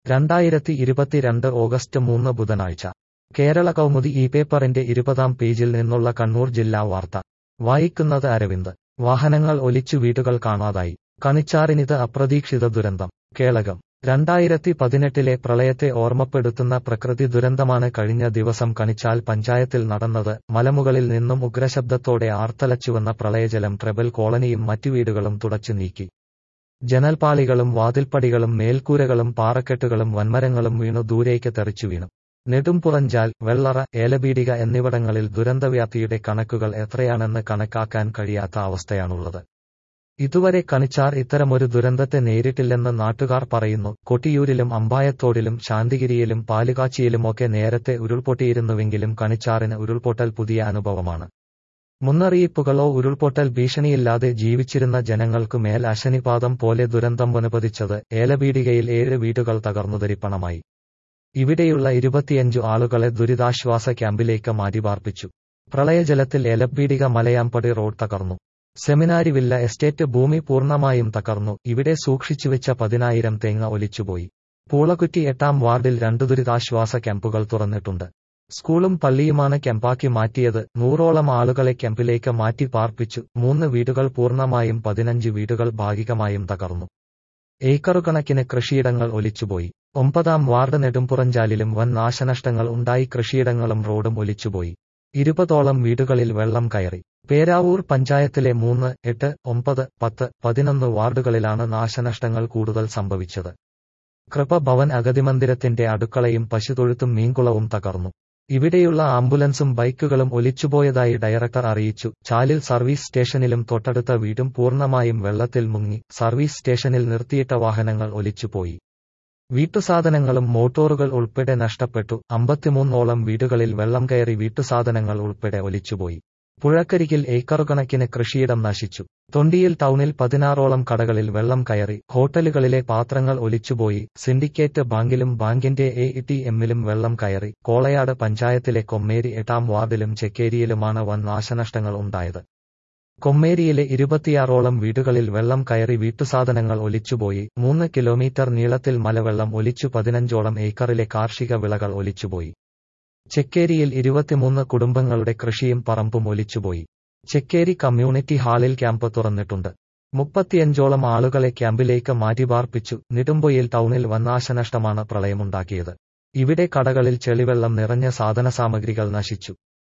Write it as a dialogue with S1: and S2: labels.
S1: 2022 August 3 ബുധനാഴ്ച കേരള കൗമുദി ഈ പേപ്പറിന്റെ 20-ാം പേജിൽ നിന്നുള്ള കണ്ണൂർ ജില്ലാ വാർത്ത വായിക്കുന്നത് അരവിന്ദ്. വാഹനങ്ങൾ ഒലിച്ചു വീടുകൾ കാണാതായി. കണിച്ചാറിനിത് അപ്രതീക്ഷിത ദുരന്തം. കേളകം 2018-ലെ പ്രളയത്തെ ഓർമ്മപ്പെടുത്തുന്ന പ്രകൃതി ദുരന്തമാണ് കഴിഞ്ഞ ദിവസം കണിച്ചാൽ പഞ്ചായത്തിൽ നടന്നത്. മലമുകളിൽ നിന്നും ഉഗ്രശബ്ദത്തോടെ ആർത്തലച്ചുവന്ന പ്രളയജലം ട്രബൽ കോളനിയും മറ്റു വീടുകളും തുടച്ചു നീക്കി. ജനൽപ്പാളികളും വാതിൽപ്പടികളും മേൽക്കൂരകളും പാറക്കെട്ടുകളും വൻമരങ്ങളും വീണു ദൂരേക്ക് തെറിച്ചു വീണു. നെടുംപുറഞ്ചാൽ, വെള്ളറ, ഏലബീഡിക എന്നിവിടങ്ങളിൽ ദുരന്തവ്യാപ്തിയുടെ കണക്കുകൾ എത്രയാണെന്ന് കണക്കാക്കാൻ കഴിയാത്ത അവസ്ഥയാണുള്ളത്. ഇതുവരെ കണിച്ചാർ ഇത്തരമൊരു ദുരന്തത്തെ നേരിട്ടില്ലെന്ന് നാട്ടുകാർ പറയുന്നു. കൊട്ടിയൂരിലും അമ്പായത്തോടിലും ശാന്തിഗിരിയിലും പാലുകാച്ചിയിലുമൊക്കെ നേരത്തെ ഉരുൾപൊട്ടിയിരുന്നുവെങ്കിലും കണിച്ചാറിന് ഉരുൾപൊട്ടൽ പുതിയ അനുഭവമാണ്. മുന്നറിയിപ്പുകളോ ഉരുൾപൊട്ടൽ ഭീഷണിയില്ലാതെ ജീവിച്ചിരുന്ന ജനങ്ങൾക്കു മേൽ അശനിപാതം പോലെ ദുരന്തം വനുപതിച്ചത്. ഏലബീഡികയിൽ 7 വീടുകൾ തകർന്നുതരിപ്പണമായി. ഇവിടെയുള്ള 25 ആളുകളെ ദുരിതാശ്വാസ ക്യാമ്പിലേക്ക് മാറ്റിപാർപ്പിച്ചു. പ്രളയജലത്തിൽ ഏലബീഡിക മലയാമ്പടി റോഡ് തകർന്നു. സെമിനാരി വില്ല എസ്റ്റേറ്റ് ഭൂമി പൂർണ്ണമായും തകർന്നു. ഇവിടെ സൂക്ഷിച്ചുവെച്ച 10,000 തേങ്ങ ഒലിച്ചുപോയി. പൂളക്കുറ്റി 8-ാം വാർഡിൽ 2 ദുരിതാശ്വാസ ക്യാമ്പുകൾ തുറന്നിട്ടുണ്ട്. സ്കൂളും പള്ളിയുമാണ് ക്യാമ്പാക്കി മാറ്റിയത്. 100ഓളം ആളുകളെ ക്യാമ്പിലേക്ക് മാറ്റി പാർപ്പിച്ചു. 3 വീടുകൾ പൂർണ്ണമായും 15 വീടുകൾ ഭാഗികമായും തകർന്നു. ഏക്കറുകണക്കിന് കൃഷിയിടങ്ങൾ ഒലിച്ചുപോയി. 9-ാം വാർഡ് നെടുംപുറഞ്ചാലിലും വൻ നാശനഷ്ടങ്ങൾ ഉണ്ടായി. കൃഷിയിടങ്ങളും റോഡും ഒലിച്ചുപോയി. 20ഓളം വീടുകളിൽ വെള്ളം കയറി. പേരാവൂർ പഞ്ചായത്തിലെ 3, 8, 9, 10, 11 വാർഡുകളിലാണ് നാശനഷ്ടങ്ങൾ കൂടുതൽ സംഭവിച്ചത്. കൃപ ഭവൻ അഗതിമന്ദിരത്തിന്റെ അടുക്കളയും പശുതൊഴുത്തും മീൻകുളവും തകർന്നു. ഇവിടെയുള്ള ആംബുലൻസും ബൈക്കുകളും ഒലിച്ചുപോയതായി ഡയറക്ടർ അറിയിച്ചു. ചാലിൽ സർവീസ് സ്റ്റേഷനിലും തൊട്ടടുത്ത വീടും പൂർണ്ണമായും വെള്ളത്തിൽ മുങ്ങി. സർവീസ് സ്റ്റേഷനിൽ നിർത്തിയിട്ട വാഹനങ്ങൾ ഒലിച്ചുപോയി. വീട്ടുസാധനങ്ങളും മോട്ടോറുകൾ ഉൾപ്പെടെ നഷ്ടപ്പെട്ടു. 53ഓളം വീടുകളിൽ വെള്ളം കയറി വീട്ടുസാധനങ്ങൾ ഉൾപ്പെടെ ഒലിച്ചുപോയി. പുഴക്കരികിൽ ഏക്കറുകണക്കിന് കൃഷിയിടം നശിച്ചു. തൊണ്ടിയിൽ ടൗണിൽ 16ഓളം കടകളിൽ വെള്ളം കയറി. ഹോട്ടലുകളിലെ പാത്രങ്ങൾ ഒലിച്ചുപോയി. സിൻഡിക്കേറ്റ് ബാങ്കിലും ബാങ്കിന്റെ ATMിലും വെള്ളം കയറി. കോളയാട് പഞ്ചായത്തിലെ കൊമ്മേരി 8-ാം വാർഡിലും ചെക്കേരിയിലുമാണ് വൻ നാശനഷ്ടങ്ങൾ ഉണ്ടായത്. കൊമ്മേരിയിലെ 26ഓളം വീടുകളിൽ വെള്ളം കയറി വീട്ടുസാധനങ്ങൾ ഒലിച്ചുപോയി. 3 കിലോമീറ്റർ നീളത്തിൽ മലവെള്ളം ഒലിച്ചു 15ഓളം ഏക്കറിലെ കാർഷിക വിളകൾ ഒലിച്ചുപോയി. ചെക്കേരിയിൽ 23 കുടുംബങ്ങളുടെ കൃഷിയും പറമ്പും ഒലിച്ചുപോയി. ചെക്കേരി കമ്മ്യൂണിറ്റി ഹാളിൽ ക്യാമ്പ് തുറന്നിട്ടുണ്ട്. 35ഓളം ആളുകളെ ക്യാമ്പിലേക്ക് മാറ്റിപാർപ്പിച്ചു. നെടുമ്പൊയിൽ ടൗണിൽ വൻ നാശനഷ്ടമാണ് പ്രളയമുണ്ടാക്കിയത്. ഇവിടെ കടകളിൽ ചെളിവെള്ളം നിറഞ്ഞ സാധനസാമഗ്രികൾ നശിച്ചു.